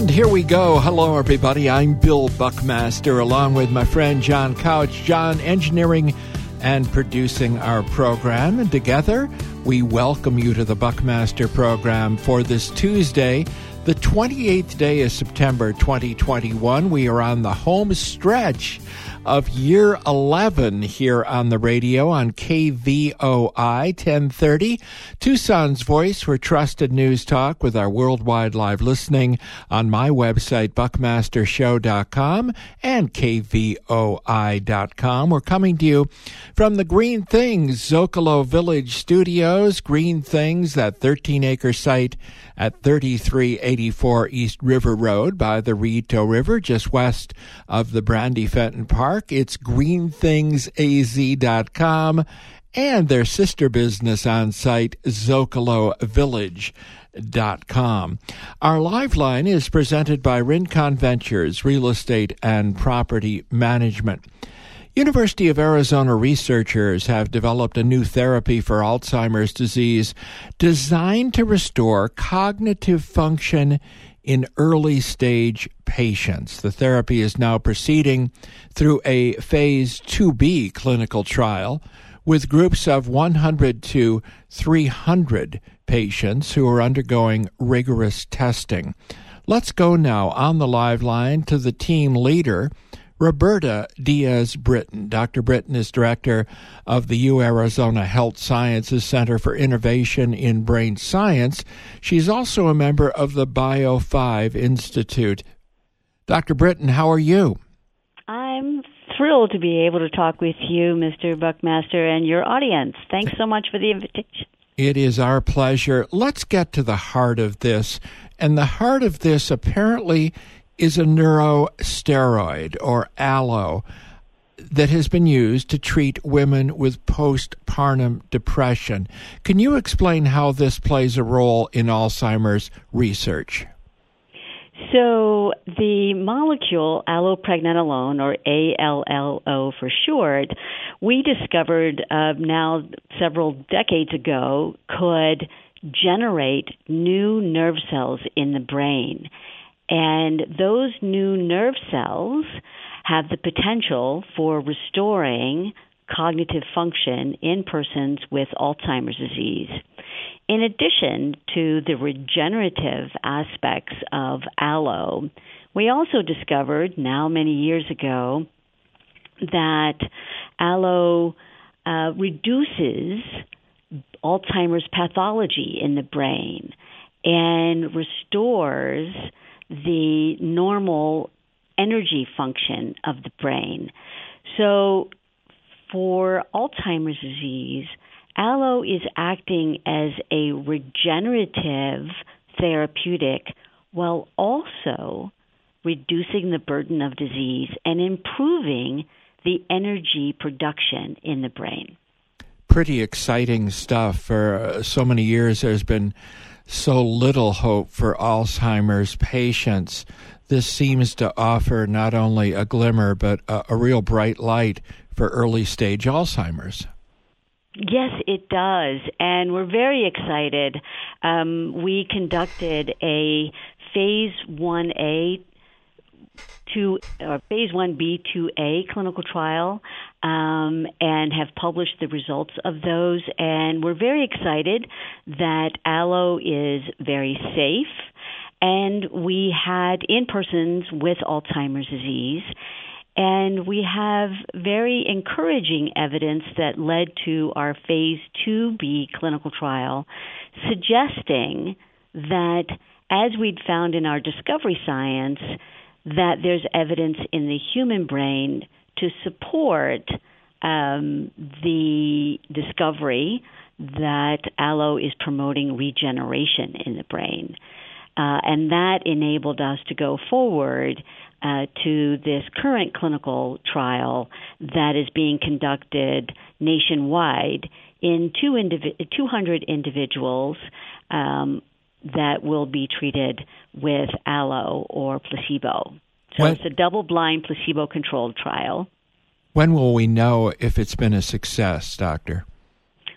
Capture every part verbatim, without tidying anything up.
And here we go. Hello, everybody. I'm Bill Buckmaster, along with my friend John Couch. John, engineering and producing our program. And together, we welcome you to the Buckmaster program for this Tuesday, the twenty-eighth day of September, twenty twenty-one. We are on the home stretch of year eleven here on the radio on K V O I ten thirty, Tucson's voice for trusted news talk with our worldwide live listening on my website, buckmaster show dot com and K V O I dot com. We're coming to you from the Green Things Zocalo Village Studios. Green Things, that thirteen-acre site at thirty-three eighty-four East River Road by the Rito River, just west of the Brandy Fenton Park. It's green things a z dot com and their sister business on site, zocalo village dot com. Our live line is presented by Rincon Ventures, Real Estate and Property Management. University of Arizona researchers have developed a new therapy for Alzheimer's disease designed to restore cognitive function in early-stage patients. The therapy is now proceeding through a phase two B clinical trial with groups of one hundred to three hundred patients who are undergoing rigorous testing. Let's go now on the live line to the team leader, Roberta Diaz-Britton. Doctor Britton is director of the U Arizona Health Sciences Center for Innovation in Brain Science. She's also a member of the Bio five Institute. Doctor Britton, how are you? I'm thrilled to be able to talk with you, Mister Buckmaster, and your audience. Thanks so much for the invitation. It is our pleasure. Let's get to the heart of this. And the heart of this apparently is a neurosteroid, or aloe, that has been used to treat women with postpartum depression. Can you explain how this plays a role in Alzheimer's research? So the molecule allopregnanolone, or A L L O for short, we discovered uh, now several decades ago could generate new nerve cells in the brain. And those new nerve cells have the potential for restoring cognitive function in persons with Alzheimer's disease. In addition to the regenerative aspects of aloe, we also discovered now many years ago that aloe uh, reduces Alzheimer's pathology in the brain and restores the normal energy function of the brain. So for Alzheimer's disease, aloe is acting as a regenerative therapeutic while also reducing the burden of disease and improving the energy production in the brain. Pretty exciting stuff. For uh, so many years, there's been so little hope for Alzheimer's patients. This seems to offer not only a glimmer, but a, a real bright light for early-stage Alzheimer's. Yes, it does, and we're very excited. Um, we conducted a phase one A to or phase one B two A clinical trial um, and have published the results of those. And we're very excited that aloe is very safe. And we had in persons with Alzheimer's disease. And we have very encouraging evidence that led to our phase two B clinical trial, suggesting that, as we'd found in our discovery science, that there's evidence in the human brain to support um, the discovery that aloe is promoting regeneration in the brain. Uh, and that enabled us to go forward uh, to this current clinical trial that is being conducted nationwide in two, indiv- two hundred individuals um, that will be treated with aloe or placebo. So when, it's a double-blind, placebo-controlled trial. When will we know if it's been a success, Doctor?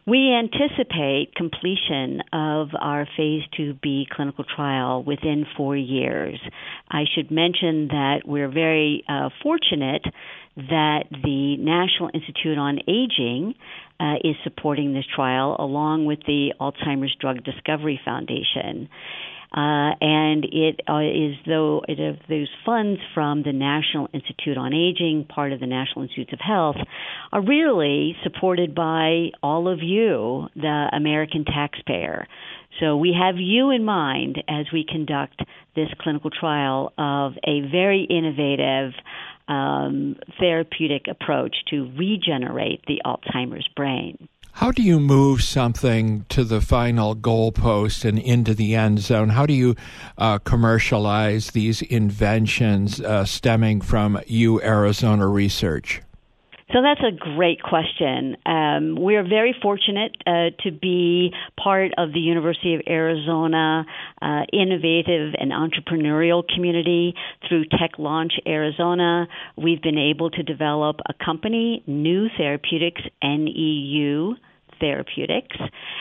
We anticipate completion of our phase two B clinical trial within four years. I should mention that we're very uh, fortunate that the National Institute on Aging uh, is supporting this trial along with the Alzheimer's Drug Discovery Foundation. Uh, and it uh, is though it is those funds from the National Institute on Aging, part of the National Institutes of Health, are really supported by all of you, the American taxpayer. So we have you in mind as we conduct this clinical trial of a very innovative um, therapeutic approach to regenerate the Alzheimer's brain. How do you move something to the final goalpost and into the end zone? How do you uh, commercialize these inventions uh, stemming from U Arizona research? So that's a great question. Um, we're very fortunate uh, to be part of the University of Arizona uh, innovative and entrepreneurial community through Tech Launch Arizona. We've been able to develop a company, New Therapeutics, N E U Therapeutics,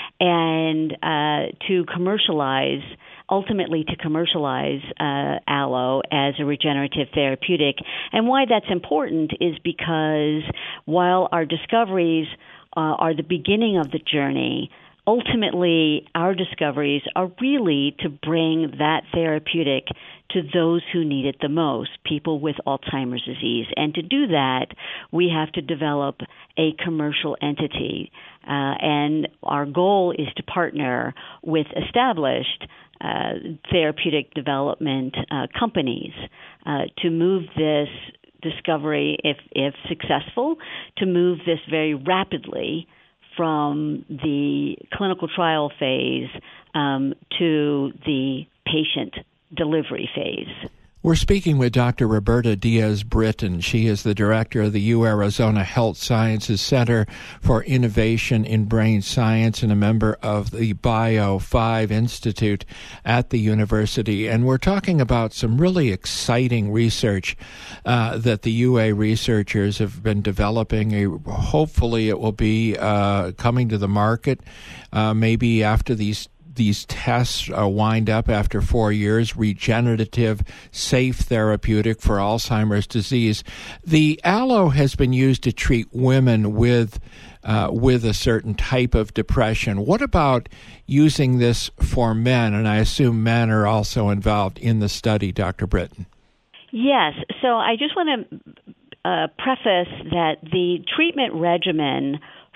and uh, to commercialize ultimately to commercialize uh, aloe as a regenerative therapeutic. And why that's important is because while our discoveries uh, are the beginning of the journey, ultimately our discoveries are really to bring that therapeutic to those who need it the most, people with Alzheimer's disease. And to do that, we have to develop a commercial entity. Uh, and our goal is to partner with established uh, therapeutic development uh, companies uh, to move this discovery, if, if successful, to move this very rapidly from the clinical trial phase um, to the patient delivery phase. We're speaking with Doctor Roberta Diaz-Britton. She is the director of the U Arizona Health Sciences Center for Innovation in Brain Science and a member of the Bio five Institute at the university. And we're talking about some really exciting research uh, that the U A researchers have been developing. Hopefully it will be uh, coming to the market uh, maybe after these These tests uh, wind up after four years, regenerative, safe therapeutic for Alzheimer's disease. The aloe has been used to treat women with uh, with a certain type of depression. What about using this for men? And I assume men are also involved in the study, Doctor Britton. Yes. So I just want to uh, preface that the treatment regimen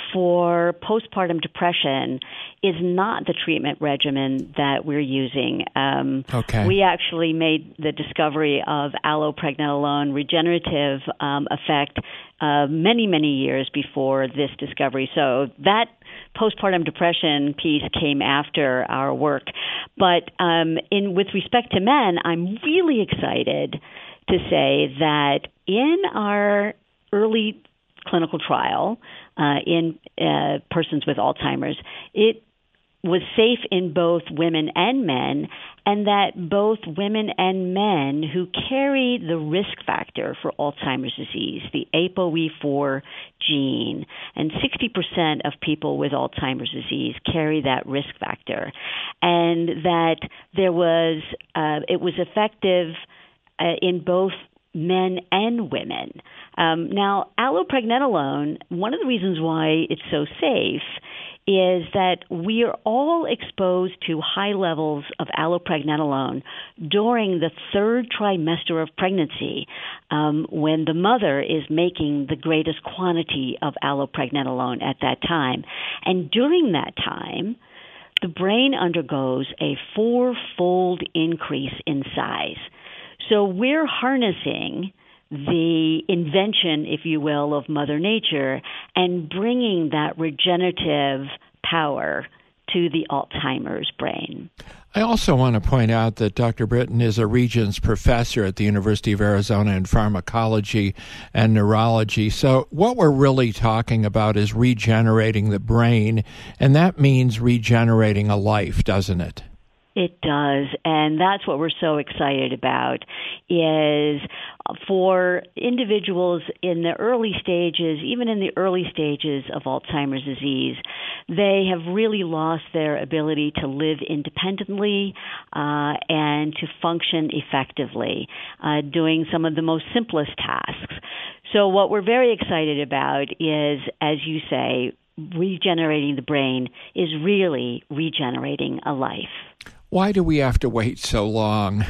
for postpartum depression is not the treatment regimen that we're using. Um, okay. We actually made the discovery of allopregnanolone regenerative um, effect uh, many, many years before this discovery. So that postpartum depression piece came after our work. But um, in with respect to men, I'm really excited to say that in our early clinical trial uh, in uh, persons with Alzheimer's, it was safe in both women and men, and that both women and men who carry the risk factor for Alzheimer's disease, the A P O E four gene, and sixty percent of people with Alzheimer's disease carry that risk factor, and that there was uh, it was effective uh, in both men and women. Um, now, allopregnanolone, one of the reasons why it's so safe is that we are all exposed to high levels of allopregnanolone during the third trimester of pregnancy, um, when the mother is making the greatest quantity of allopregnanolone at that time. And during that time, the brain undergoes a four-fold increase in size. So we're harnessing the invention, if you will, of Mother Nature and bringing that regenerative power to the Alzheimer's brain. I also want to point out that Doctor Britton is a Regents Professor at the University of Arizona in pharmacology and neurology. So what we're really talking about is regenerating the brain, and that means regenerating a life, doesn't it? It does, and that's what we're so excited about, is for individuals in the early stages, even in the early stages of Alzheimer's disease, they have really lost their ability to live independently uh, and to function effectively, uh, doing some of the most simplest tasks. So what we're very excited about is, as you say, regenerating the brain is really regenerating a life. Why do we have to wait so long?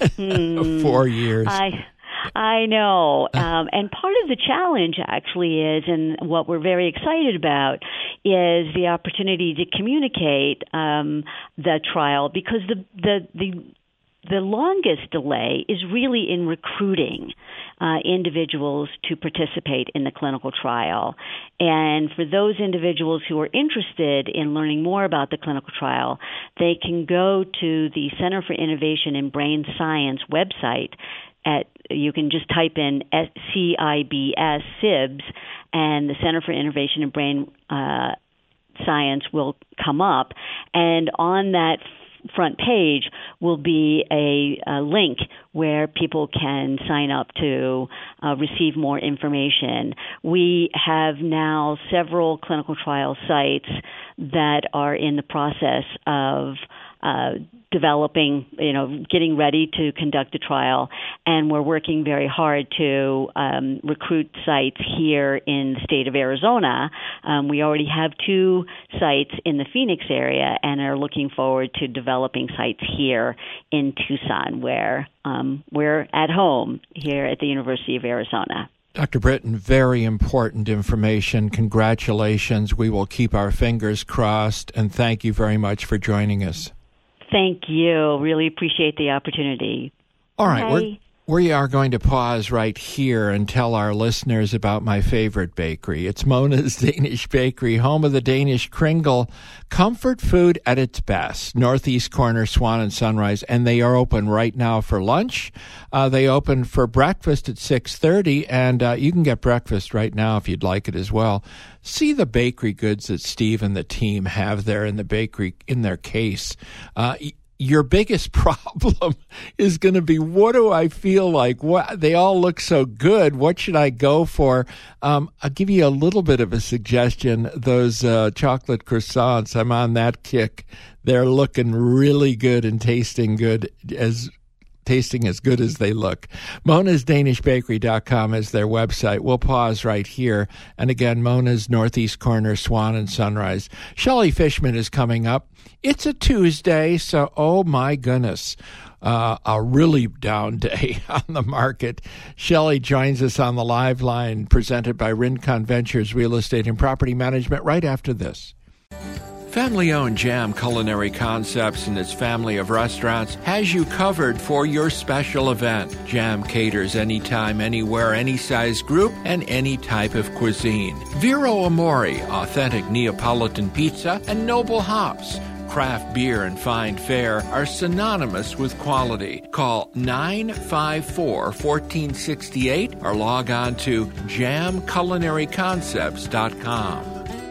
Hmm. Four years. I I know. Um, and part of the challenge actually is, and what we're very excited about, is the opportunity to communicate um, the trial, because the the the The longest delay is really in recruiting uh, individuals to participate in the clinical trial. And for those individuals who are interested in learning more about the clinical trial, they can go to the Center for Innovation in Brain Science website. At, you can just type in C I B S, C I B S, and the Center for Innovation in Brain uh, Science will come up. And on that front page will be a, a link where people can sign up to uh, receive more information. We have now several clinical trial sites that are in the process of uh, developing, you know, getting ready to conduct a trial, and we're working very hard to um, recruit sites here in the state of Arizona. Um, we already have two sites in the Phoenix area and are looking forward to developing sites here in Tucson, where um, we're at home here at the University of Arizona. Doctor Britton, very important information. Congratulations. We will keep our fingers crossed, and thank you very much for joining us. Thank you. Really appreciate the opportunity. All right. Bye. We're, we are going to pause right here and tell our listeners about my favorite bakery. It's Mona's Danish Bakery, home of the Danish Kringle. Comfort food at its best. Northeast corner, Swan and Sunrise. And they are open right now for lunch. Uh, they open for breakfast at six thirty, and uh, you can get breakfast right now if you'd like it as well. See the bakery goods that Steve and the team have there in the bakery, in their case. Uh, your biggest problem is going to be, what do I feel like? What, they all look so good. What should I go for? Um, I'll give you a little bit of a suggestion. Those uh, chocolate croissants, I'm on that kick. They're looking really good and tasting good, as tasting as good as they look. Monas Danish Bakery dot com is their website. We'll pause right here. And again, Mona's Northeast Corner, Swan and Sunrise. Shelley Fishman is coming up. It's a Tuesday, so oh my goodness, uh, a really down day on the market. Shelley joins us on the live line, presented by Rincon Ventures Real Estate and Property Management, right after this. Family-owned Jam Culinary Concepts and its family of restaurants has you covered for your special event. Jam caters anytime, anywhere, any size group, and any type of cuisine. Vero Amore, authentic Neapolitan pizza, and Noble Hops. Craft beer and fine fare are synonymous with quality. Call nine five four, one four six eight or log on to jam culinary concepts dot com.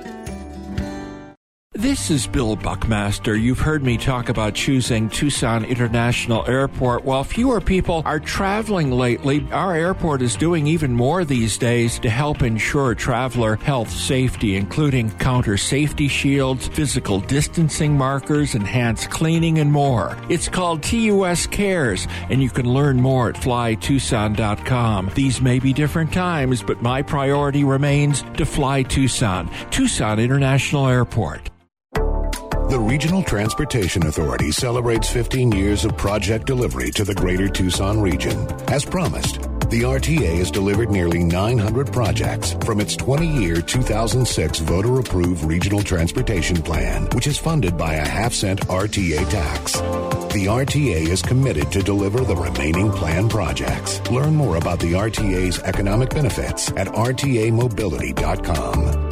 This is Bill Buckmaster. You've heard me talk about choosing Tucson International Airport. While fewer people are traveling lately, our airport is doing even more these days to help ensure traveler health safety, including counter safety shields, physical distancing markers, enhanced cleaning, and more. It's called T U S Cares, and you can learn more at fly tucson dot com. These may be different times, but my priority remains to fly Tucson. Tucson International Airport. The Regional Transportation Authority celebrates fifteen years of project delivery to the greater Tucson region. As promised, the R T A has delivered nearly nine hundred projects from its twenty-year two thousand six voter-approved Regional Transportation Plan, which is funded by a half-cent R T A tax. The R T A is committed to deliver the remaining planned projects. Learn more about the R T A's economic benefits at r t a mobility dot com.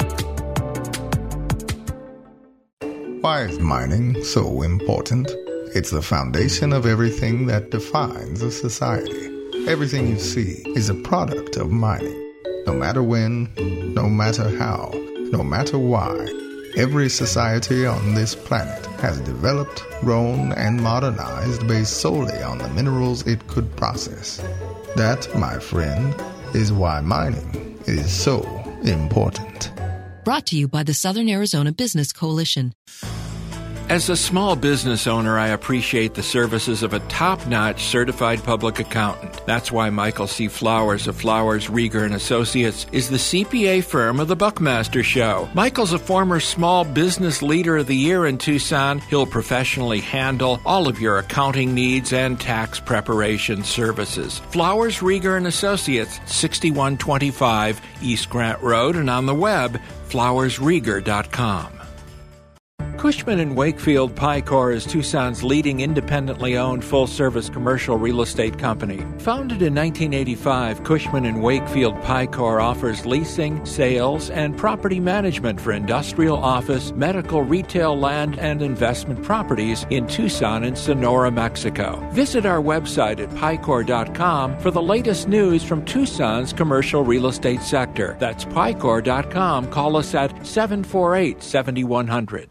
Why is mining so important? It's the foundation of everything that defines a society. Everything you see is a product of mining. No matter when, no matter how, no matter why, Every society on this planet has developed, grown, and modernized based solely on the minerals it could process. That, my friend, is why mining is so important. Brought to you by the Southern Arizona Business Coalition. As a small business owner, I appreciate the services of a top-notch certified public accountant. That's why Michael C. Flowers of Flowers, Rieger and Associates is the C P A firm of the Buckmaster Show. Michael's a former Small Business Leader of the Year in Tucson. He'll professionally handle all of your accounting needs and tax preparation services. Flowers, Rieger and Associates, sixty-one twenty-five East Grant Road, and on the web, flowers rieger dot com. Cushman and Wakefield Picor is Tucson's leading independently owned full-service commercial real estate company. Founded in nineteen eighty-five, Cushman and Wakefield Picor offers leasing, sales, and property management for industrial, office, medical, retail, land, and investment properties in Tucson and Sonora, Mexico. Visit our website at picor dot com for the latest news from Tucson's commercial real estate sector. That's picor dot com. Call us at seven four eight, seven one zero zero.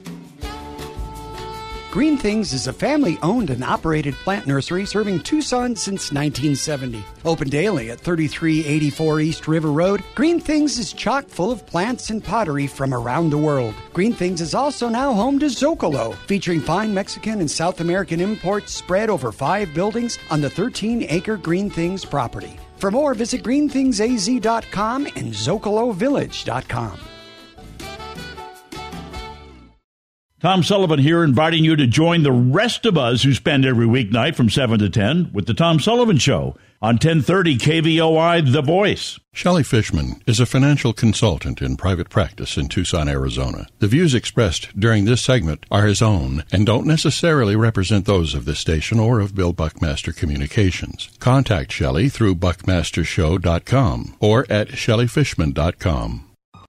Green Things is a family-owned and operated plant nursery serving Tucson since nineteen seventy. Open daily at thirty-three eighty-four East River Road, Green Things is chock full of plants and pottery from around the world. Green Things is also now home to Zocalo, featuring fine Mexican and South American imports spread over five buildings on the thirteen-acre Green Things property. For more, visit green things a z dot com and zocalo village dot com. Tom Sullivan here, inviting you to join the rest of us who spend every weeknight from seven to ten with the Tom Sullivan Show on ten thirty K V O I, The Voice. Shelley Fishman is a financial consultant in private practice in Tucson, Arizona. The views expressed during this segment are his own and don't necessarily represent those of this station or of Bill Buckmaster Communications. Contact Shelley through buckmaster show dot com or at shelley fishman dot com.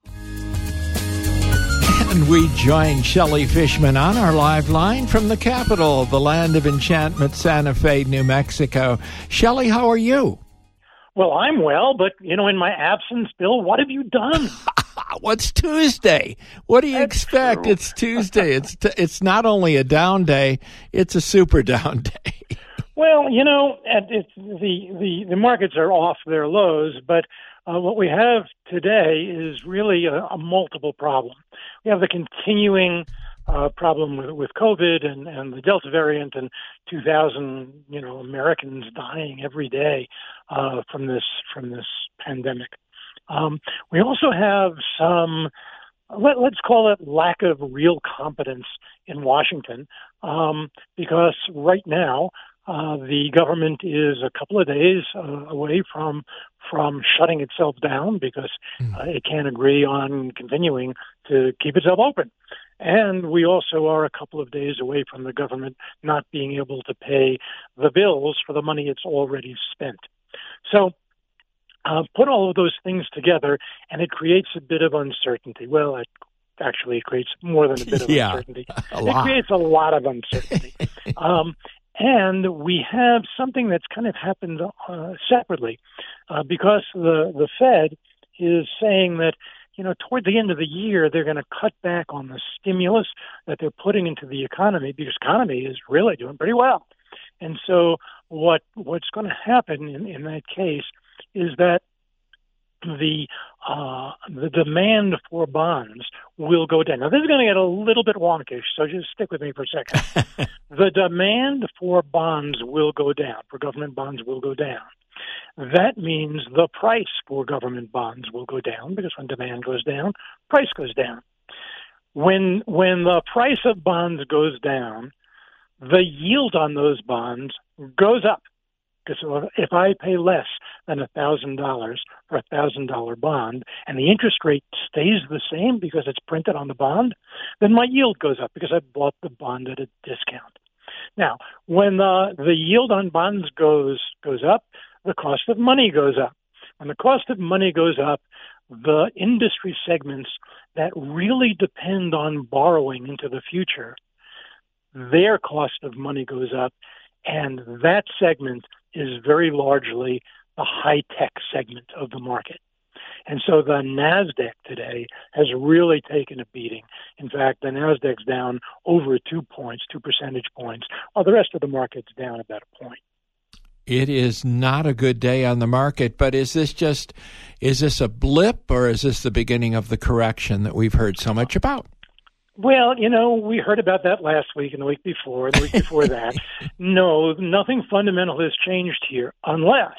And we join Shelley Fishman on our live line from the capital, the land of enchantment, Santa Fe, New Mexico. Shelley, how are you? Well, I'm well, but, you know, in my absence, Bill, what have you done? What's Tuesday? What do you That's expect? True. It's Tuesday. It's t- it's not only a down day, it's a super down day. Well, you know, it's the, the, the markets are off their lows, but uh, what we have today is really a, a multiple problem. We have the continuing uh, problem with, with COVID and, and the Delta variant and two thousand, you know, Americans dying every day uh, from this from this pandemic. Um, we also have some, let, let's call it lack of real competence in Washington, um, because right now uh, the government is a couple of days uh, away from from shutting itself down because uh, it can't agree on continuing to keep itself open. And we also are a couple of days away from the government not being able to pay the bills for the money it's already spent. So uh, put all of those things together, and it creates a bit of uncertainty. Well, it actually it creates more than a bit of yeah, uncertainty. It creates a lot of uncertainty. um, and we have something that's kind of happened uh, separately uh, because the, the Fed is saying that, you know, toward the end of the year, they're going to cut back on the stimulus that they're putting into the economy because the economy is really doing pretty well. And so what what's going to happen in, in that case is that the uh, the demand for bonds will go down. Now, this is going to get a little bit wonkish, so just stick with me for a second. The demand for bonds will go down, for government bonds will go down. That means the price for government bonds will go down because when demand goes down, price goes down. When when the price of bonds goes down, the yield on those bonds goes up. Because if I pay less than one thousand dollars for a one thousand dollars bond and the interest rate stays the same because it's printed on the bond, then my yield goes up because I bought the bond at a discount. Now, when the, the yield on bonds goes goes up, the cost of money goes up. When the cost of money goes up, the industry segments that really depend on borrowing into the future, their cost of money goes up, and that segment is very largely the high-tech segment of the market. And so the NASDAQ today has really taken a beating. In fact, the NASDAQ's down over two points, two percentage points, while the rest of the market's down about a point. It is not a good day on the market, but is this just, is this a blip, or is this the beginning of the correction that we've heard so much about? Well, you know, we heard about that last week and the week before, and the week before that. No, nothing fundamental has changed here, unless,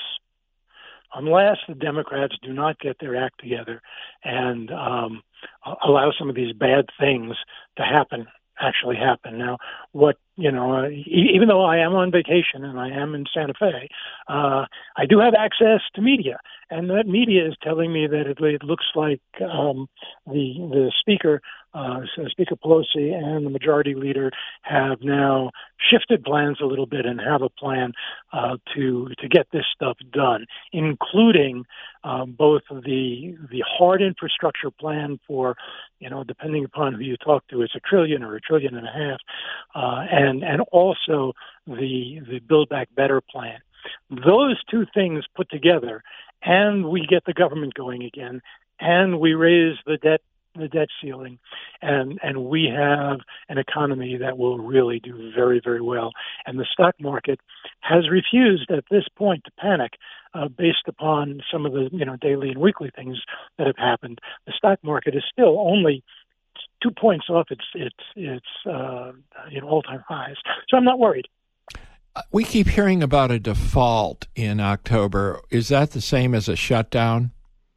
unless the Democrats do not get their act together and um, allow some of these bad things to happen, actually happen. Now, what, you know, uh, e- even though I am on vacation and I am in Santa Fe, uh, I do have access to media, and that media is telling me that it, it looks like um, the the speaker, uh, Speaker Pelosi, and the majority leader have now shifted plans a little bit and have a plan uh, to to get this stuff done, including um, both the the hard infrastructure plan for, you know, depending upon who you talk to, it's a trillion or a trillion and a half, uh, and And, and also the the Build Back Better plan. Those two things put together, and we get the government going again, and we raise the debt the debt ceiling, and and we have an economy that will really do very, very well. And the stock market has refused at this point to panic uh, based upon some of the, you know, daily and weekly things that have happened. The stock market is still only two points off its its its uh, you know, all-time highs. So I'm not worried. We keep hearing about a default in October. Is that the same as a shutdown?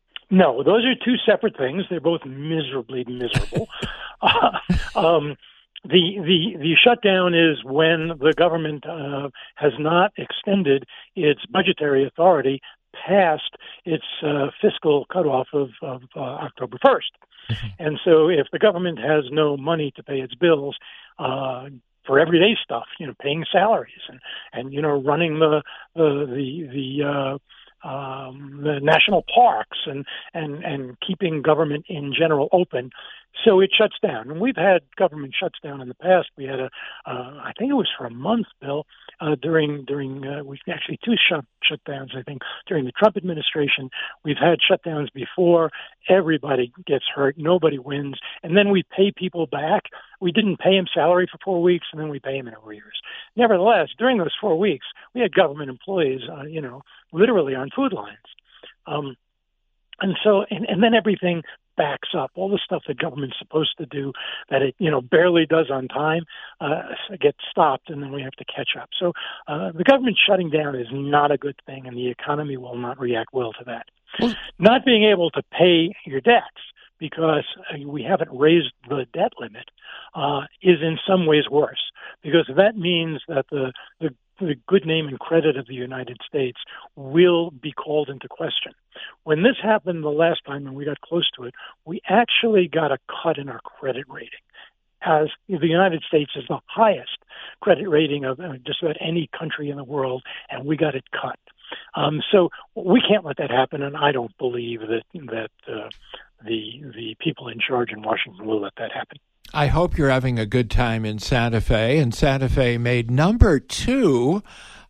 No, those are two separate things. They're both miserably miserable. uh, um, the the the shutdown is when the government uh, has not extended its budgetary authority past its uh, fiscal cutoff of, of uh, October first. And so if the government has no money to pay its bills uh, for everyday stuff, you know, paying salaries and, and you know, running the the the, the uh, um, the national parks and, and, and keeping government in general open, so it shuts down. And we've had government shuts down in the past. We had a, uh, I think it was for a month, Bill, uh, during, during uh, we actually two shut, shutdowns, I think, during the Trump administration. We've had shutdowns before. Everybody gets hurt. Nobody wins. And then we pay people back. We didn't pay him salary for four weeks, and then we pay him in arrears. Nevertheless, during those four weeks, we had government employees, uh, you know, literally on food lines. Um, and so, and, and then everything backs up. All the stuff that government's supposed to do that it, you know, barely does on time, uh, gets stopped, and then we have to catch up. So uh, the government shutting down is not a good thing, and the economy will not react well to that. Well, not being able to pay your debts because we haven't raised the debt limit uh, is in some ways worse, because that means that the, the the good name and credit of the United States will be called into question. When this happened the last time and we got close to it, we actually got a cut in our credit rating, as the United States is the highest credit rating of just about any country in the world, and we got it cut. Um, so we can't let that happen, and I don't believe that that uh, the the people in charge in Washington will let that happen. I hope you're having a good time in Santa Fe. And Santa Fe made number two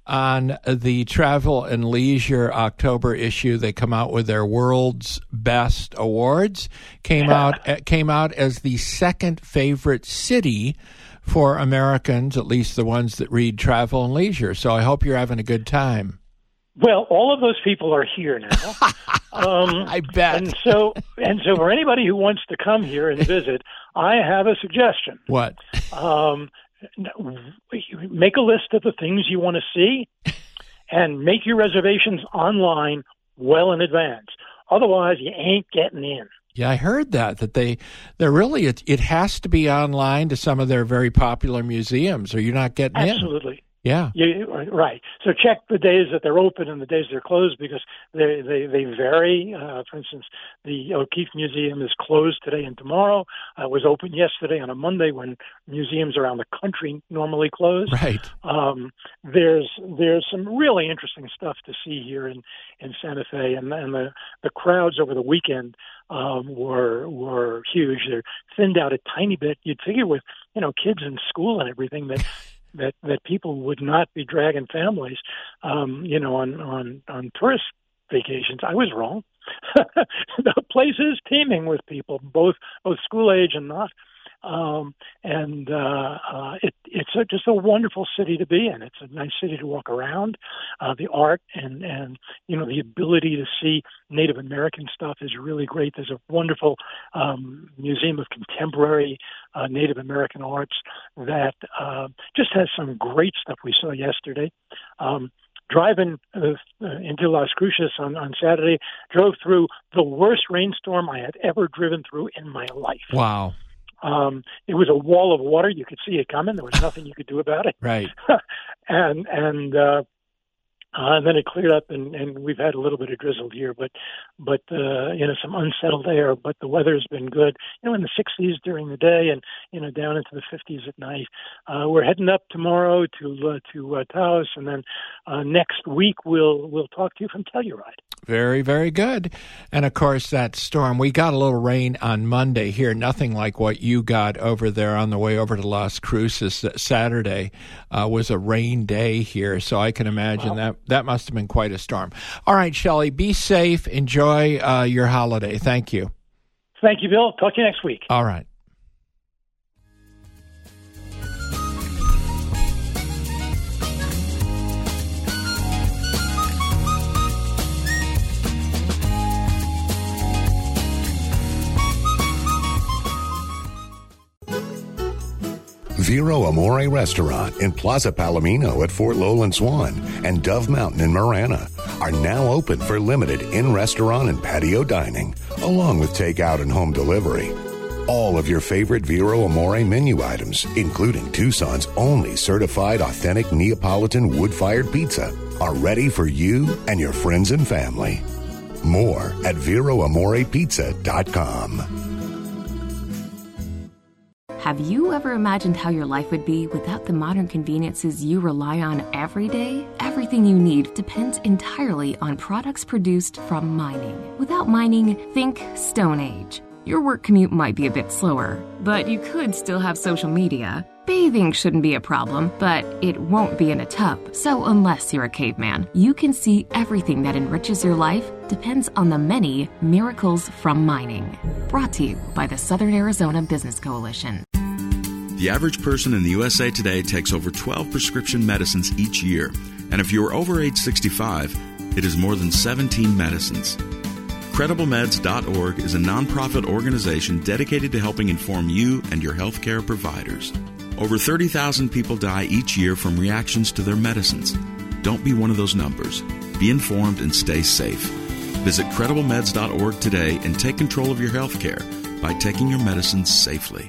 on the Travel and Leisure October issue. They come out with their World's Best Awards. Came out came out as the second favorite city for Americans, at least the ones that read Travel and Leisure. So I hope you're having a good time. Well, all of those people are here now. Um, I bet. And so, and so, for anybody who wants to come here and visit, I have a suggestion. What? Um, make a list of the things you want to see, and make your reservations online well in advance. Otherwise, you ain't getting in. Yeah, I heard that, that they, they're really, it, it has to be online to some of their very popular museums, or you're not getting Absolutely. in. Absolutely. Yeah. You, right. So check the days that they're open and the days they're closed, because they they, they vary. Uh, for instance, the O'Keeffe Museum is closed today and tomorrow. Uh, it was open yesterday on a Monday when museums around the country normally close. Right. Um, there's there's some really interesting stuff to see here in, in Santa Fe, and, and the, the crowds over the weekend um, were were huge. They're thinned out a tiny bit. You'd figure with, you know, kids in school and everything that that that people would not be dragging families, um, you know, on, on, on tourist vacations. I was wrong. the place is teeming with people, both both school age and not. Um, and uh, uh, it, it's a, just a wonderful city to be in. It's a nice city to walk around. Uh, the art and, and, you know, the ability to see Native American stuff is really great. There's a wonderful um, museum of contemporary uh, Native American arts that uh, just has some great stuff we saw yesterday. Um, Driving uh, into Las Cruces on, on Saturday, drove through the worst rainstorm I had ever driven through in my life. Wow. Um, it was a wall of water. You could see it coming. There was nothing you could do about it. Right. and and uh, uh, and then it cleared up, and, and we've had a little bit of drizzle here, but but uh, you know, some unsettled air. But the weather's been good. You know, in the sixties during the day, and you know, down into the fifties at night. Uh, we're heading up tomorrow to uh, to uh, Taos, and then uh, next week we'll we'll talk to you from Telluride. Very, very good. And, of course, that storm, we got a little rain on Monday here, nothing like what you got over there on the way over to Las Cruces. Saturday uh, was a rain day here, so I can imagine wow. that that must have been quite a storm. All right, Shelley, be safe. Enjoy uh, your holiday. Thank you. Thank you, Bill. Talk to you next week. All right. Vero Amore Restaurant in Plaza Palomino at Fort Lowland Swan and Dove Mountain in Marana are now open for limited in-restaurant and patio dining, along with takeout and home delivery. All of your favorite Vero Amore menu items, including Tucson's only certified authentic Neapolitan wood-fired pizza, are ready for you and your friends and family. More at vero amore pizza dot com. Have you ever imagined how your life would be without the modern conveniences you rely on every day? Everything you need depends entirely on products produced from mining. Without mining, think Stone Age. Your work commute might be a bit slower, but you could still have social media. Bathing shouldn't be a problem, but it won't be in a tub. So unless you're a caveman, you can see everything that enriches your life depends on the many miracles from mining. Brought to you by the Southern Arizona Business Coalition. The average person in the U S A today takes over twelve prescription medicines each year. And if you are over age sixty-five, it is more than seventeen medicines. Credible Meds dot org is a nonprofit organization dedicated to helping inform you and your healthcare providers. Over thirty thousand people die each year from reactions to their medicines. Don't be one of those numbers. Be informed and stay safe. Visit Credible Meds dot org today and take control of your healthcare by taking your medicines safely.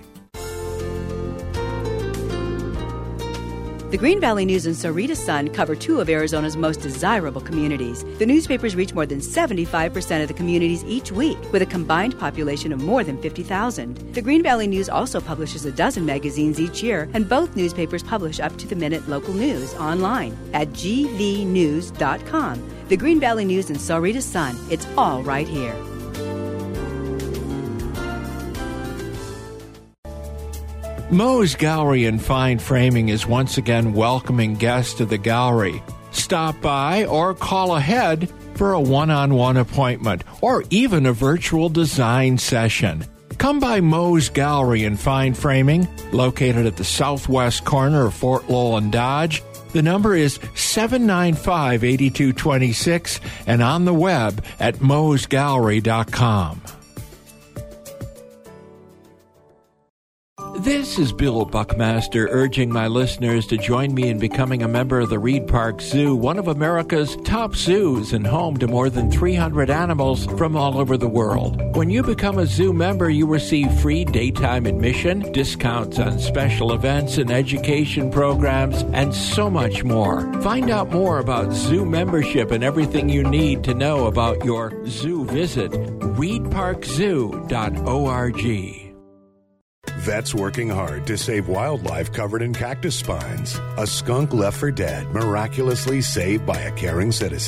The Green Valley News and Sahuarita Sun cover two of Arizona's most desirable communities. The newspapers reach more than seventy-five percent of the communities each week, with a combined population of more than fifty thousand. The Green Valley News also publishes a dozen magazines each year, and both newspapers publish up-to-the-minute local news online at g v news dot com. The Green Valley News and Sahuarita Sun, it's all right here. Moe's Gallery and Fine Framing is once again welcoming guests to the gallery. Stop by or call ahead for a one-on-one appointment or even a virtual design session. Come by Moe's Gallery and Fine Framing, located at the southwest corner of Fort Lowland Dodge. The number is seven nine five, eight two two six and on the web at moes gallery dot com. This is Bill Buckmaster urging my listeners to join me in becoming a member of the Reed Park Zoo, one of America's top zoos and home to more than three hundred animals from all over the world. When you become a zoo member, you receive free daytime admission, discounts on special events and education programs, and so much more. Find out more about zoo membership and everything you need to know about your zoo visit. reed park zoo dot org. Vets working hard to save wildlife covered in cactus spines. A skunk left for dead, miraculously saved by a caring citizen.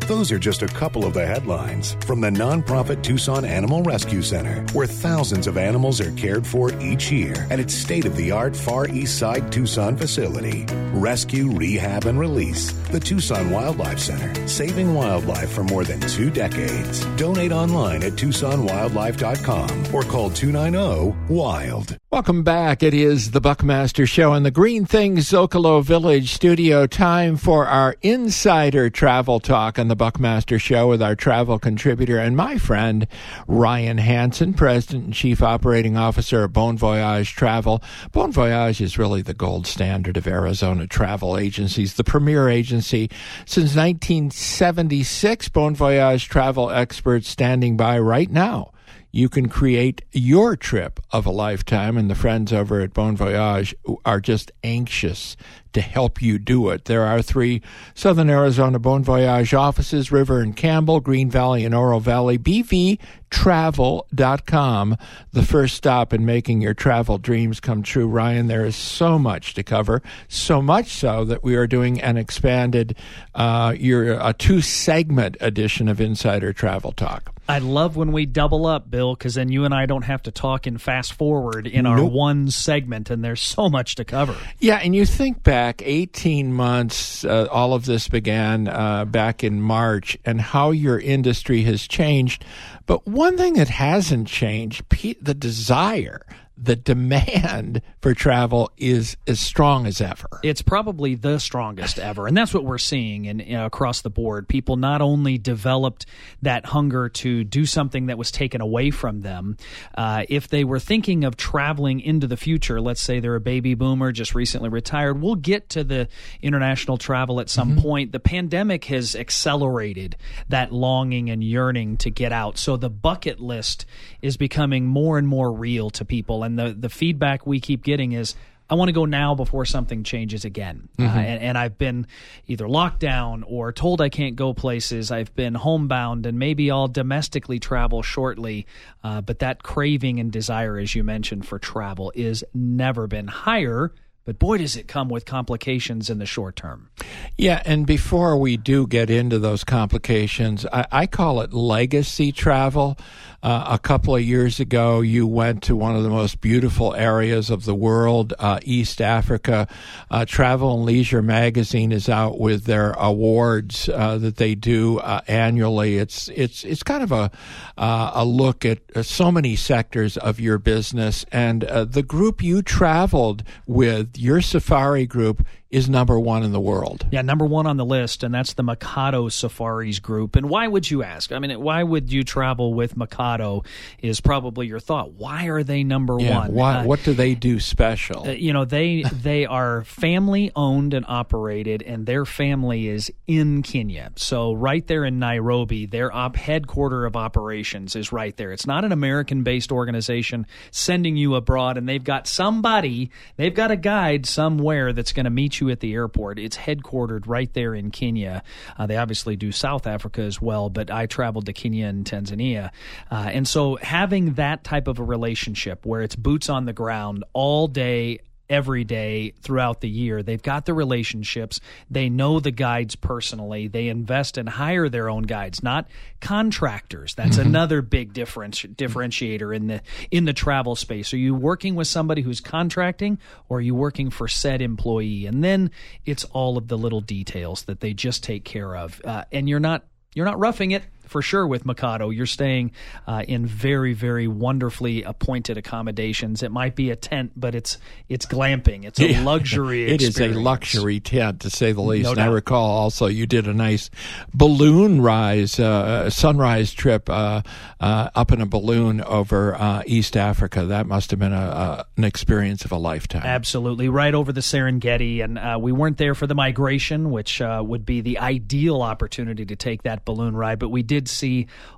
Those are just a couple of the headlines from the nonprofit Tucson Animal Rescue Center, where thousands of animals are cared for each year at its state-of-the-art Far East Side Tucson facility. Rescue, rehab, and release. The Tucson Wildlife Center, saving wildlife for more than two decades. Donate online at tucson wildlife dot com or call two nine zero, WILD. Welcome back. It is the Buckmaster Show in the Green Things Zocalo Village studio. Time for our insider travel talk on the Buckmaster Show with our travel contributor and my friend Ryan Hansen, President and Chief Operating Officer of Bon Voyage Travel. Bon Voyage is really the gold standard of Arizona travel agencies, the premier agency since nineteen seventy-six. Bon Voyage travel experts standing by right now. You can create your trip of a lifetime, and the friends over at Bon Voyage are just anxious to help you do it. There are three Southern Arizona Bon Voyage offices, River and Campbell, Green Valley and Oro Valley. B V travel dot com, the first stop in making your travel dreams come true. Ryan, there is so much to cover, so much so that we are doing an expanded, uh, your a two-segment edition of Insider Travel Talk. I love when we double up, Bill, because then you and I don't have to talk in fast forward in our nope. one segment, and there's so much to cover. Yeah, and you think back eighteen months, uh, all of this began uh, back in March, and how your industry has changed. But one thing that hasn't changed, the desire, the demand for travel is as strong as ever. It's probably the strongest ever, and that's what we're seeing in, you know, across the board. People not only developed that hunger to do something that was taken away from them. Uh, if they were thinking of traveling into the future, let's say they're a baby boomer, just recently retired, we'll get to the international travel at some mm-hmm. point. The pandemic has accelerated that longing and yearning to get out. So the bucket list is becoming more and more real to people. And the, the feedback we keep getting is, I want to go now before something changes again. Mm-hmm. Uh, and, and I've been either locked down or told I can't go places. I've been homebound, and maybe I'll domestically travel shortly. Uh, but that craving and desire, as you mentioned, for travel is never been higher. But boy, does it come with complications in the short term. Yeah, and before we do get into those complications, I, I call it legacy travel. Uh, a couple of years ago, you went to one of the most beautiful areas of the world, uh, East Africa. Uh, Travel and Leisure magazine is out with their awards uh, that they do uh, annually. It's it's it's kind of a uh, a look at uh, so many sectors of your business, and uh, the group you traveled with, your safari group, is number one in the world. Yeah, number one on the list, and that's the Mikado Safaris Group. And why would you ask? I mean, why would you travel with Mikado is probably your thought. Why are they number yeah, one? Why, uh, what do they do special? Uh, you know, they they are family-owned and operated, and their family is in Kenya. So right there in Nairobi, their op headquarter of operations is right there. It's not an American-based organization sending you abroad, and they've got somebody, they've got a guide somewhere that's going to meet you at the airport. It's headquartered right there in Kenya. Uh, they obviously do South Africa as well, but I traveled to Kenya and Tanzania. Uh, and so having that type of a relationship where it's boots on the ground all day, every day throughout the year, they've got the relationships. They know the guides personally. They invest and hire their own guides, not contractors. That's mm-hmm. another big difference differentiator in the in the travel space. Are you working with somebody who's contracting, or are you working for said employee? And then it's all of the little details that they just take care of. Uh, and you're not you're not roughing it. For sure, with Mikado, you're staying uh, in very, very wonderfully appointed accommodations. It might be a tent, but it's it's glamping. It's a luxury it experience. It is a luxury tent, to say the least. No and doubt. I recall also you did a nice balloon rise, uh, sunrise trip uh, uh, up in a balloon over uh, East Africa. That must have been a, a, an experience of a lifetime. Absolutely. Right over the Serengeti. And uh, we weren't there for the migration, which uh, would be the ideal opportunity to take that balloon ride, but we did see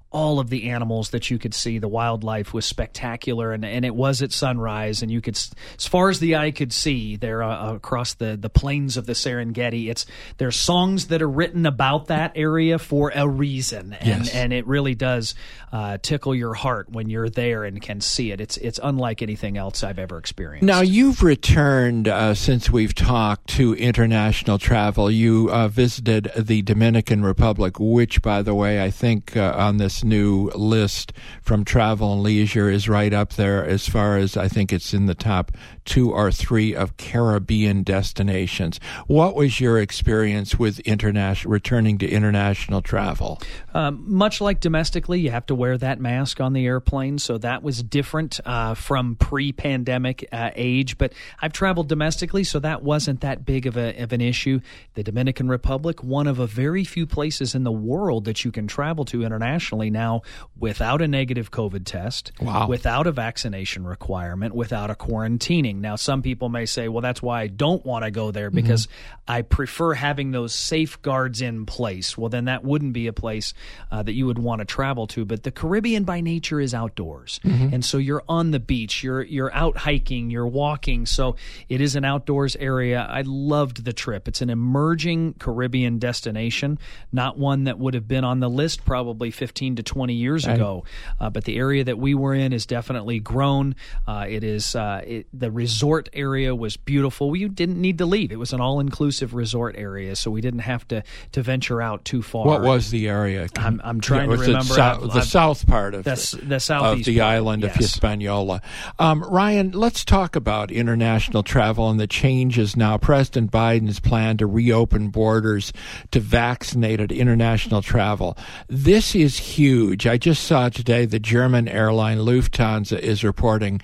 all of the animals that you could see. The wildlife was spectacular, and, and it was at sunrise, and you could, as far as the eye could see, there uh, across the, the plains of the Serengeti, it's there's songs that are written about that area for a reason, and, yes. and it really does uh, tickle your heart when you're there and can see it. It's it's unlike anything else I've ever experienced. Now, you've returned uh, since we've talked to international travel. You uh, visited the Dominican Republic, which, by the way, I think uh, on this new list from Travel and Leisure is right up there as far as I think it's in the top two or three of Caribbean destinations. What was your experience with international returning to international travel? Um, much like domestically, you have to wear that mask on the airplane, so that was different uh, from pre-pandemic uh, age. But I've traveled domestically, so that wasn't that big of a of an issue. The Dominican Republic, one of a very few places in the world that you can travel to internationally now without a negative COVID test, wow. without a vaccination requirement, without a quarantining. Now, some people may say, well, that's why I don't want to go there, because mm-hmm. I prefer having those safeguards in place. Well, then that wouldn't be a place uh, that you would want to travel to. But the Caribbean by nature is outdoors. Mm-hmm. And so you're on the beach, you're you're out hiking, you're walking. So it is an outdoors area. I loved the trip. It's an emerging Caribbean destination, not one that would have been on the list probably fifteen to twenty years right. ago. Uh, but the area that we were in is definitely grown. Uh, it is uh, it, the resort area was beautiful. We didn't need to leave. It was an all-inclusive resort area, so we didn't have to, to venture out too far. What was the area? I'm, I'm trying yeah, to remember. So, I've, the I've, south part of the, the, the southeast of the part, island yes. of Hispaniola. Um, Ryan, let's talk about international travel and the changes now. President Biden's plan to reopen borders to vaccinated international travel. This is huge. I just saw today the German airline Lufthansa is reporting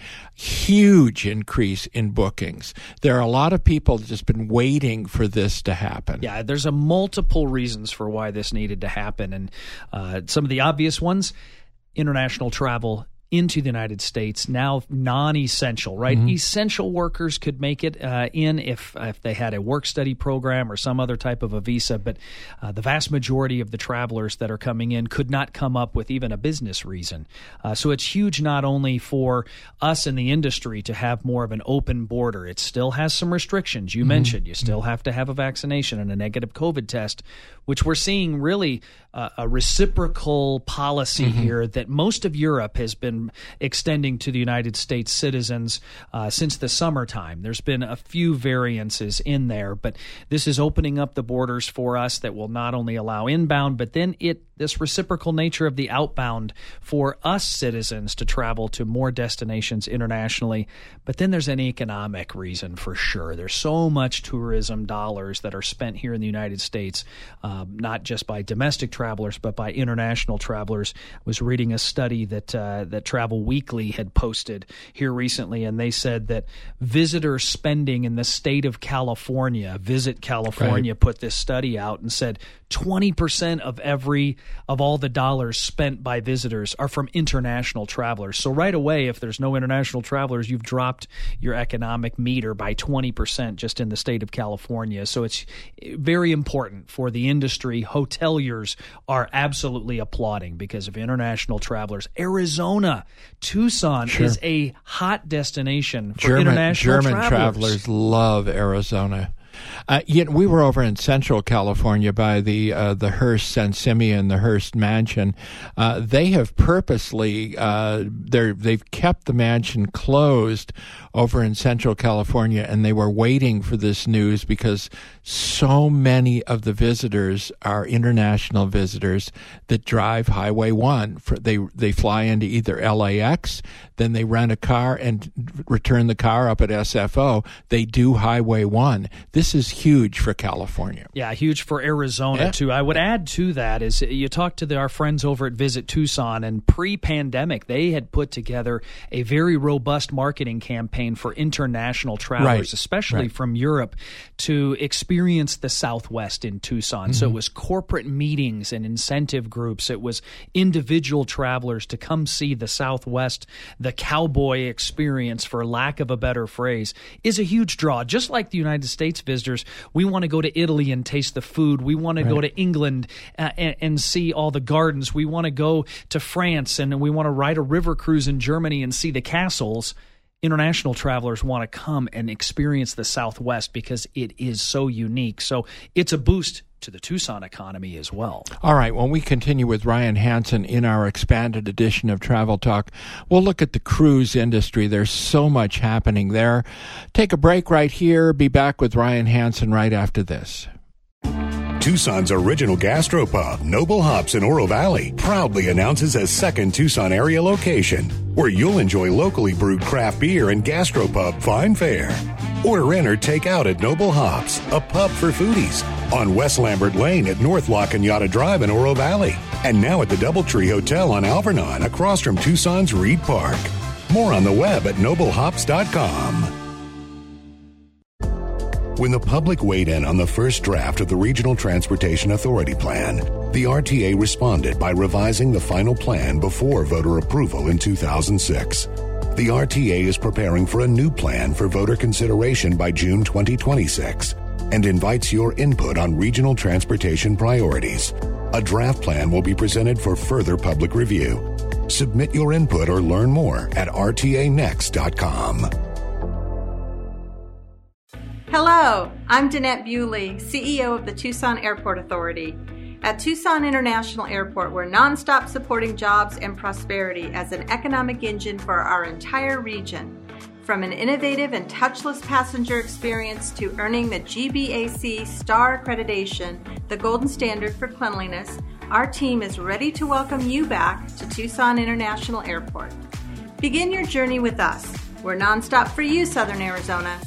huge increase in bookings. There are a lot of people that just been waiting for this to happen. Yeah, there's a multiple reasons for why this needed to happen, and uh, some of the obvious ones: international travel into the United States, now non-essential, right? Mm-hmm. Essential workers could make it uh, in if if they had a work-study program or some other type of a visa, but uh, the vast majority of the travelers that are coming in could not come up with even a business reason. Uh, so it's huge not only for us in the industry to have more of an open border. It still has some restrictions. You mm-hmm. mentioned you still have to have a vaccination and a negative COVID test, which we're seeing really uh, a reciprocal policy mm-hmm. here that most of Europe has been extending to the United States citizens uh, since the summertime. There's been a few variances in there, but this is opening up the borders for us that will not only allow inbound, but then it this reciprocal nature of the outbound for us citizens to travel to more destinations internationally. But then there's an economic reason for sure. There's so much tourism dollars that are spent here in the United States, um, not just by domestic travelers, but by international travelers. I was reading a study that uh, that Travel Weekly had posted here recently, and they said that visitor spending in the state of California, Visit California, right. put this study out and said twenty percent of every of all the dollars spent by visitors are from international travelers. So right away, if there's no international travelers, you've dropped your economic meter by twenty percent just in the state of California. So it's very important for the industry. Hoteliers are absolutely applauding because of international travelers. Arizona, Tucson sure. is a hot destination for German, international German travelers. travelers love Arizona. Uh, yet we were over in Central California by the uh, the Hearst San Simeon, the Hearst Mansion. Uh, they have purposely uh, they're they've kept the mansion closed over in Central California, and they were waiting for this news because so many of the visitors are international visitors that drive Highway One. For, they they fly into either L A X, then they rent a car and return the car up at S F O. They do Highway One. This is huge for California. Yeah, huge for Arizona, yeah. too. I would add to that is you talk to the, our friends over at Visit Tucson, and pre-pandemic, they had put together a very robust marketing campaign for international travelers, right. especially right. from Europe, to experience the Southwest in Tucson. Mm-hmm. So it was corporate meetings and incentive groups. It was individual travelers to come see the Southwest. The cowboy experience, for lack of a better phrase, is a huge draw, just like the United States visitors visitors, we want to go to Italy and taste the food. We want to right. go to England uh, and, and see all the gardens. We want to go to France and we want to ride a river cruise in Germany and see the castles. International travelers want to come and experience the Southwest because it is so unique. So it's a boost to the Tucson economy as well. All right, when we continue with Ryan Hansen in our expanded edition of Travel Talk, we'll look at the cruise industry. There's so much happening there. Take a break right here. Be back with Ryan Hansen right after this. Tucson's original gastropub, Noble Hops in Oro Valley, proudly announces a second Tucson area location where you'll enjoy locally brewed craft beer and gastropub fine fare. Order in or take out at Noble Hops, a pub for foodies, on West Lambert Lane at North La Cañada Drive in Oro Valley, and now at the Doubletree Hotel on Alvernon across from Tucson's Reed Park. More on the web at noble hops dot com. When the public weighed in on the first draft of the Regional Transportation Authority Plan, the R T A responded by revising the final plan before voter approval in two thousand six. The R T A is preparing for a new plan for voter consideration by June twenty twenty-six and invites your input on regional transportation priorities. A draft plan will be presented for further public review. Submit your input or learn more at r t a next dot com. Hello, I'm Danette Bewley, C E O of the Tucson Airport Authority. At Tucson International Airport, we're nonstop supporting jobs and prosperity as an economic engine for our entire region. From an innovative and touchless passenger experience to earning the G B A C Star Accreditation, the golden standard for cleanliness, our team is ready to welcome you back to Tucson International Airport. Begin your journey with us. We're nonstop for you, Southern Arizona.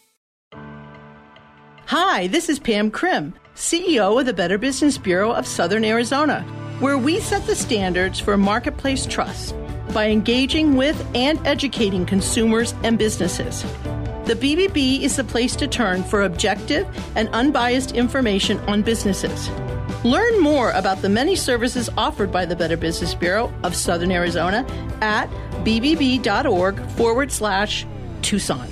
Hi, this is Pam Krim, C E O of the Better Business Bureau of Southern Arizona, where we set the standards for marketplace trust by engaging with and educating consumers and businesses. The B B B is the place to turn for objective and unbiased information on businesses. Learn more about the many services offered by the Better Business Bureau of Southern Arizona at bbb.org forward slash Tucson.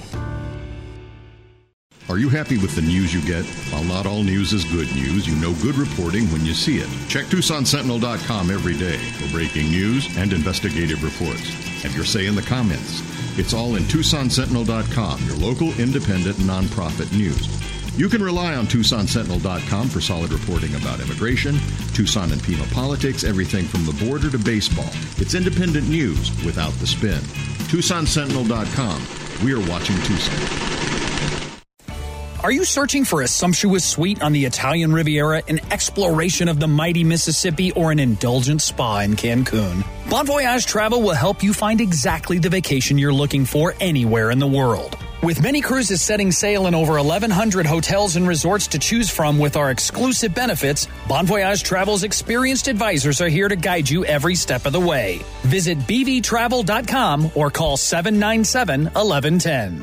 Are you happy with the news you get? While not all news is good news, you know good reporting when you see it. Check Tucson Sentinel dot com every day for breaking news and investigative reports. Have your say in the comments. It's all in Tucson Sentinel dot com, your local independent nonprofit news. You can rely on Tucson Sentinel dot com for solid reporting about immigration, Tucson and Pima politics, everything from the border to baseball. It's independent news without the spin. Tucson Sentinel dot com. We are watching Tucson. Are you searching for a sumptuous suite on the Italian Riviera, an exploration of the mighty Mississippi, or an indulgent spa in Cancun? Bon Voyage Travel will help you find exactly the vacation you're looking for anywhere in the world. With many cruises setting sail in over eleven hundred hotels and resorts to choose from with our exclusive benefits, Bon Voyage Travel's experienced advisors are here to guide you every step of the way. Visit b v travel dot com or call seven nine seven, one one one zero.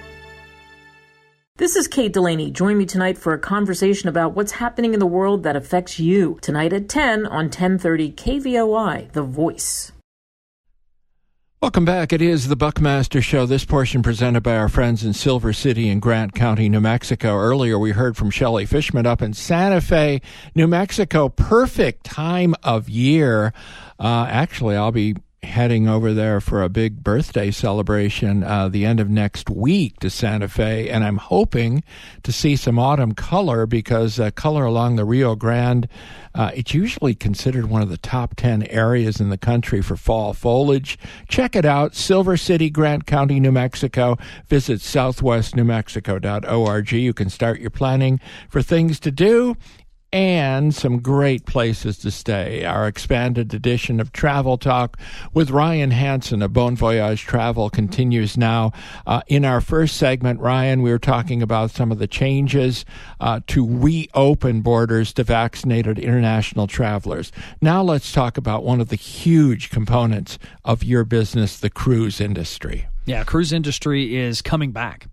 This is Kate Delaney. Join me tonight for a conversation about what's happening in the world that affects you. Tonight at ten on ten thirty K V O I, The Voice. Welcome back. It is the Buckmaster Show. This portion presented by our friends in Silver City and Grant County, New Mexico. Earlier we heard from Shelley Fishman up in Santa Fe, New Mexico. Perfect time of year. Uh, actually, I'll be heading over there for a big birthday celebration uh, the end of next week to Santa Fe, and I'm hoping to see some autumn color because uh, color along the Rio Grande, uh, it's usually considered one of the top ten areas in the country for fall foliage. Check it out, Silver City, Grant County, New Mexico. Visit southwest new mexico dot org. You can start your planning for things to do and some great places to stay. Our expanded edition of Travel Talk with Ryan Hansen of Bon Voyage Travel continues now. Uh, in our first segment, Ryan, we were talking about some of the changes uh, to reopen borders to vaccinated international travelers. Now let's talk about one of the huge components of your business, the cruise industry. Yeah, cruise industry is coming back.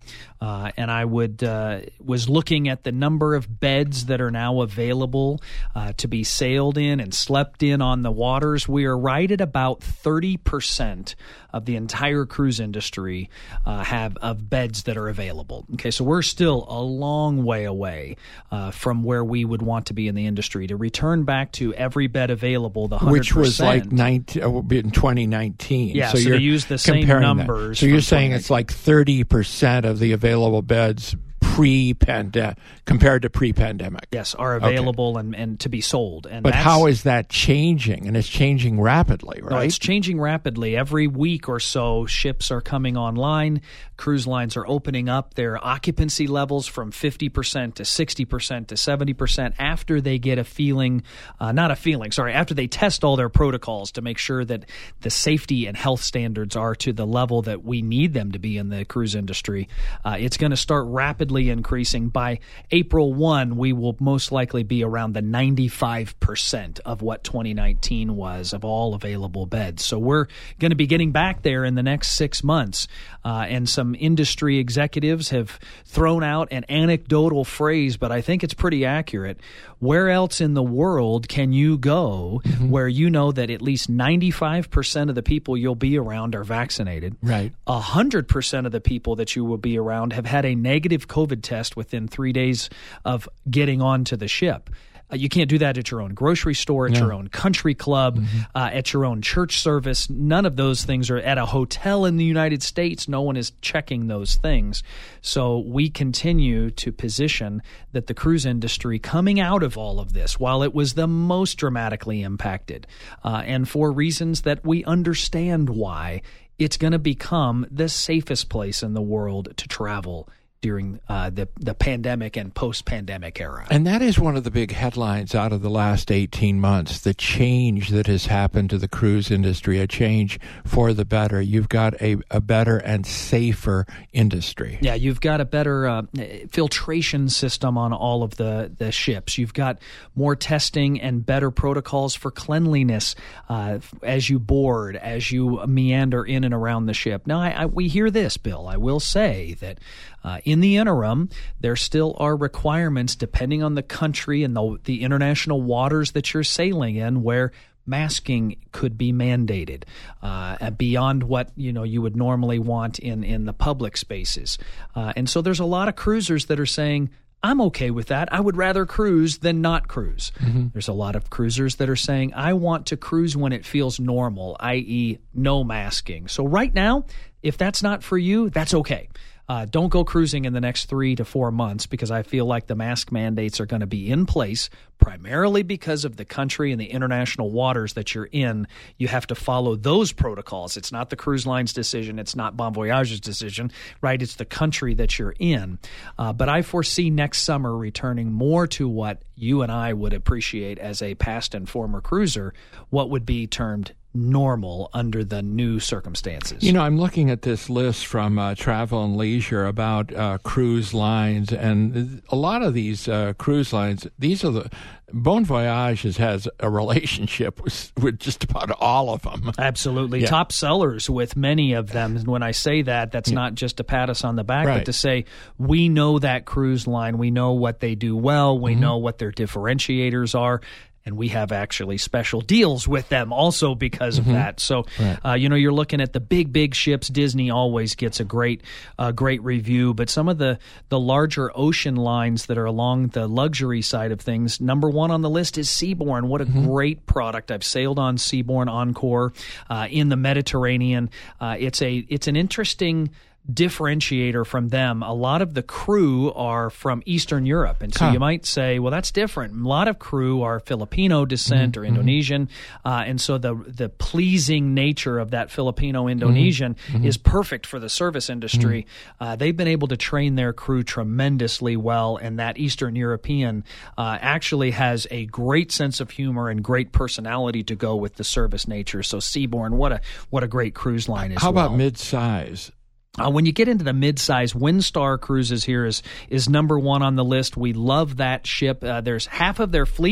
Uh, and I would uh, was looking at the number of beds that are now available uh, to be sailed in and slept in on the waters. We are right at about thirty percent of the entire cruise industry uh, have of beds that are available. Okay, so we're still a long way away uh, from where we would want to be in the industry to return back to every bed available. The one hundred percent. Which was like nineteen, in twenty nineteen. Yeah, so, so you're to use the same numbers. That. So you're saying it's like thirty percent of the available beds pre-pandemic compared to pre-pandemic. Yes, are available okay. and, and to be sold. And but how is that changing? And it's changing rapidly, right? No, it's changing rapidly. Every week or so, ships are coming online. Cruise lines are opening up their occupancy levels from fifty percent to sixty percent to seventy percent after they get a feeling, uh, not a feeling, sorry, after they test all their protocols to make sure that the safety and health standards are to the level that we need them to be in the cruise industry. Uh, it's going to start rapidly increasing. By April first, we will most likely be around the ninety-five percent of what twenty nineteen was of all available beds. So we're going to be getting back there in the next six months. Uh, and some industry executives have thrown out an anecdotal phrase, but I think it's pretty accurate. Where else in the world can you go mm-hmm. where you know that at least ninety-five percent of the people you'll be around are vaccinated? Right. one hundred percent of the people that you will be around have had a negative COVID test within three days of getting onto the ship. Uh, you can't do that at your own grocery store, at no. your own country club, mm-hmm. uh, at your own church service. None of those things are at a hotel in the United States. No one is checking those things. So we continue to position that the cruise industry coming out of all of this, while it was the most dramatically impacted, uh, and for reasons that we understand why, it's going to become the safest place in the world to travel during uh, the the pandemic and post-pandemic era. And that is one of the big headlines out of the last eighteen months, the change that has happened to the cruise industry, a change for the better. You've got a, a better and safer industry. Yeah, you've got a better uh, filtration system on all of the, the ships. You've got more testing and better protocols for cleanliness uh, as you board, as you meander in and around the ship. Now, I, I, we hear this, Bill. I will say that Uh, in the interim, there still are requirements depending on the country and the, the international waters that you're sailing in where masking could be mandated uh, beyond what you know you would normally want in, in the public spaces. Uh, and so there's a lot of cruisers that are saying, I'm okay with that. I would rather cruise than not cruise. Mm-hmm. There's a lot of cruisers that are saying, I want to cruise when it feels normal, that is no masking. So right now, if that's not for you, that's okay. Uh, don't go cruising in the next three to four months because I feel like the mask mandates are going to be in place primarily because of the country and the international waters that you're in. You have to follow those protocols. It's not the cruise line's decision. It's not Bon Voyage's decision, right? It's the country that you're in. Uh, but I foresee next summer returning more to what you and I would appreciate as a past and former cruiser, what would be termed normal under the new circumstances. You know, I'm looking at this list from uh, Travel and Leisure about uh, cruise lines, and a lot of these uh, cruise lines, these are the Bon Voyage has a relationship with, with just about all of them. Absolutely. Yeah. Top sellers with many of them. And when I say that, that's yeah. not just to pat us on the back, right. but to say we know that cruise line. We know what they do well. We mm-hmm. know what their differentiators are. And we have actually special deals with them also because mm-hmm. of that. So, right. uh, you know, you're looking at the big, big ships. Disney always gets a great, uh, great review. But some of the, the larger ocean lines that are along the luxury side of things, number one on the list is Seabourn. What a mm-hmm. great product. I've sailed on Seabourn Encore uh, in the Mediterranean. Uh, it's a it's an interesting differentiator from them. A lot of the crew are from Eastern Europe, and so huh. you might say, well, that's different. A lot of crew are Filipino descent mm-hmm. or Indonesian, uh, and so the the pleasing nature of that Filipino-Indonesian mm-hmm. is perfect for the service industry. Mm-hmm. Uh, they've been able to train their crew tremendously well, and that Eastern European uh, actually has a great sense of humor and great personality to go with the service nature. So Seabourn, what a what a great cruise line as How well. about mid-size? Uh, when you get into the mid-size, Windstar Cruises here is is number one on the list. We love that ship. Uh, there's half of their fleet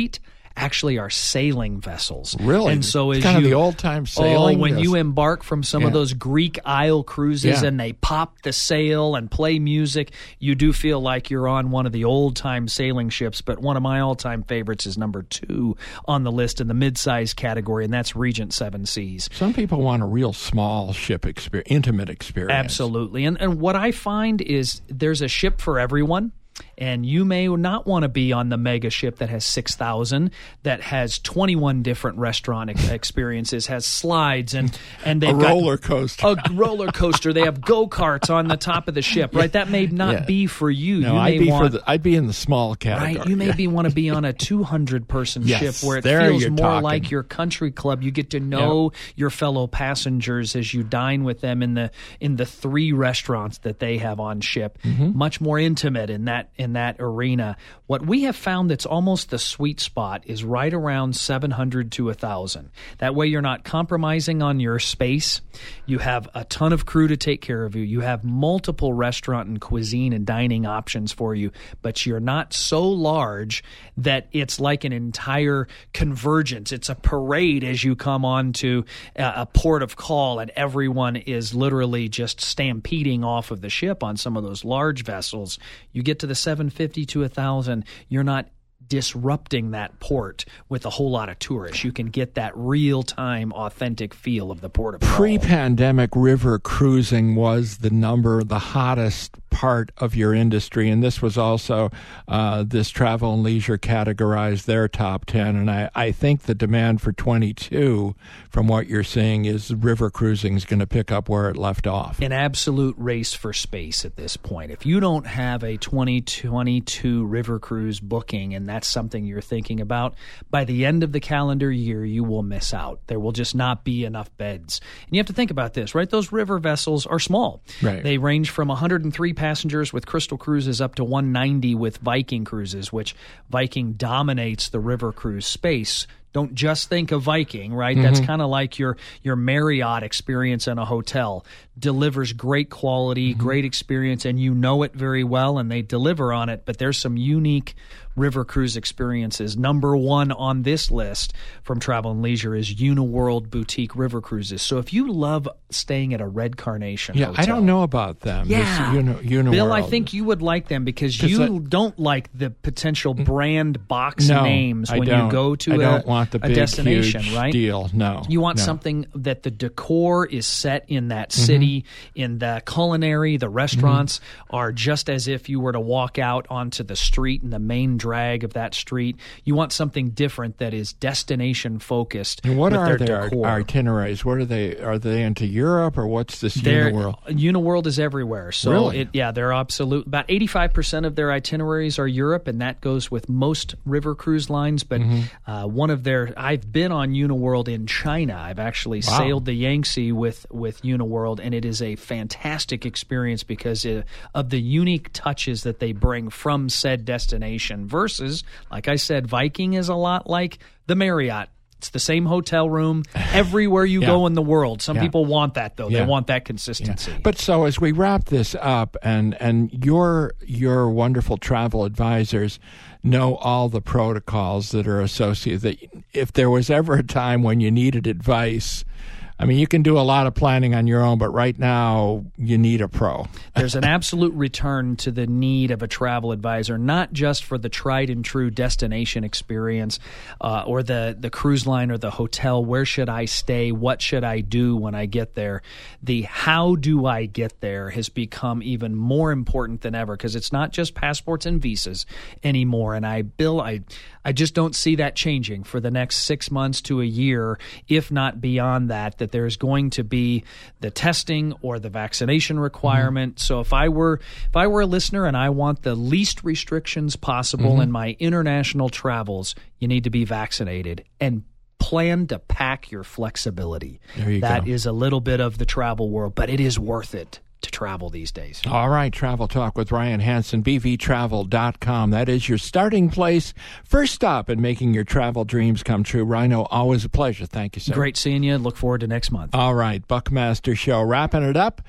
actually are sailing vessels. Really? And so it's as kind you, of the old-time sailing. Oh, when just, you embark from some yeah. of those Greek Isle cruises yeah. and they pop the sail and play music, you do feel like you're on one of the old-time sailing ships. But one of my all-time favorites is number two on the list in the mid-size category, and that's Regent Seven Seas. Some people want a real small ship experience, intimate experience. Absolutely. And, and what I find is there's a ship for everyone. And you may not want to be on the mega ship that has six thousand, that has twenty-one different restaurant experiences, has slides, and, and they've a got roller coaster. A roller coaster. They have go-karts on the top of the ship, right? That may not yeah. be for you. No, you I'd may be want, for the, I'd be in the small category. Right, you maybe want to be on a two hundred person yes, ship where it there feels you're more talking. like your country club. You get to know yep. your fellow passengers as you dine with them in the in the three restaurants that they have on ship. Mm-hmm. Much more intimate in that in that arena. What we have found that's almost the sweet spot is right around seven hundred to one thousand. That way you're not compromising on your space. You have a ton of crew to take care of you. You have multiple restaurant and cuisine and dining options for you, but you're not so large that it's like an entire convergence. It's a parade as you come onto a, a port of call, and everyone is literally just stampeding off of the ship on some of those large vessels. You get to the seven fifty to one thousand, you're not disrupting that port with a whole lot of tourists. You can get that real-time, authentic feel of the port of call. Pre-pandemic, river cruising was the number, the hottest part of your industry, and this was also, uh, this Travel and Leisure categorized their top ten, and I, I think the demand for twenty-two, from what you're seeing, is river cruising is going to pick up where it left off. An absolute race for space at this point. If you don't have a twenty twenty-two river cruise booking, and that's something you're thinking about, by the end of the calendar year, you will miss out. There will just not be enough beds. And you have to think about this, right? Those river vessels are small. Right. They range from one hundred three passengers with Crystal Cruises up to one hundred ninety with Viking Cruises, which Viking dominates the river cruise space. Don't just think of Viking, right? Mm-hmm. That's kind of like your your Marriott experience in a hotel. Delivers great quality, mm-hmm. great experience, and you know it very well, and they deliver on it. But there's some unique river cruise experiences. Number one on this list from Travel and Leisure is Uniworld Boutique River Cruises. So if you love staying at a Red Carnation yeah, hotel, I don't know about them. Yeah. This Uni- Uniworld. Bill, I think you would like them because you I, don't like the potential brand box no, names I when don't. you go to I a, don't want the a big, destination, huge right? deal. No. You want no. something that the decor is set in that city, mm-hmm. in the culinary, the restaurants mm-hmm. are just as if you were to walk out onto the street and the main drag of that street. You want something different that is destination focused. And what with are their their decor. itineraries? What are they? Are they into Europe or what's this They're, Uniworld? Uniworld is everywhere. So really? it, yeah, they're absolute. About eighty-five percent of their itineraries are Europe, and that goes with most river cruise lines. But mm-hmm. uh, one of their, I've been on Uniworld in China. I've actually wow. sailed the Yangtze with with Uniworld, and it is a fantastic experience because it, of the unique touches that they bring from said destination. Versus, like I said, Viking is a lot like the Marriott. It's the same hotel room everywhere you yeah. go in the world. Some yeah. people want that, though. Yeah. They want that consistency. Yeah. But so as we wrap this up, and, and your your wonderful travel advisors know all the protocols that are associated, that if there was ever a time when you needed advice, I mean, you can do a lot of planning on your own, but right now you need a pro. There's an absolute return to the need of a travel advisor, not just for the tried and true destination experience uh, or the, the cruise line or the hotel. Where should I stay? What should I do when I get there? The how do I get there has become even more important than ever because it's not just passports and visas anymore. And I, Bill, I, I just don't see that changing for the next six months to a year, if not beyond that, that there's going to be the testing or the vaccination requirement. Mm-hmm. So if I were if I were a listener and I want the least restrictions possible mm-hmm. in my international travels, you need to be vaccinated and plan to pack your flexibility. There you that go. is a little bit of the travel world, but it is worth it to travel these days. All right, Travel Talk with Ryan Hansen, b v travel dot com. That is your starting place. First stop in making your travel dreams come true. Rhino, always a pleasure. Thank you, sir. Great seeing you. Look forward to next month. All right, Buckmaster Show. Wrapping it up.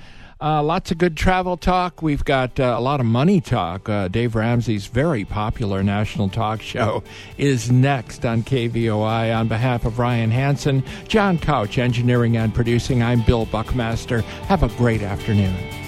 Uh, lots of good travel talk. We've got uh, a lot of money talk. Uh, Dave Ramsey's very popular national talk show is next on K V O I. On behalf of Ryan Hansen, John Couch, engineering and producing, I'm Bill Buckmaster. Have a great afternoon.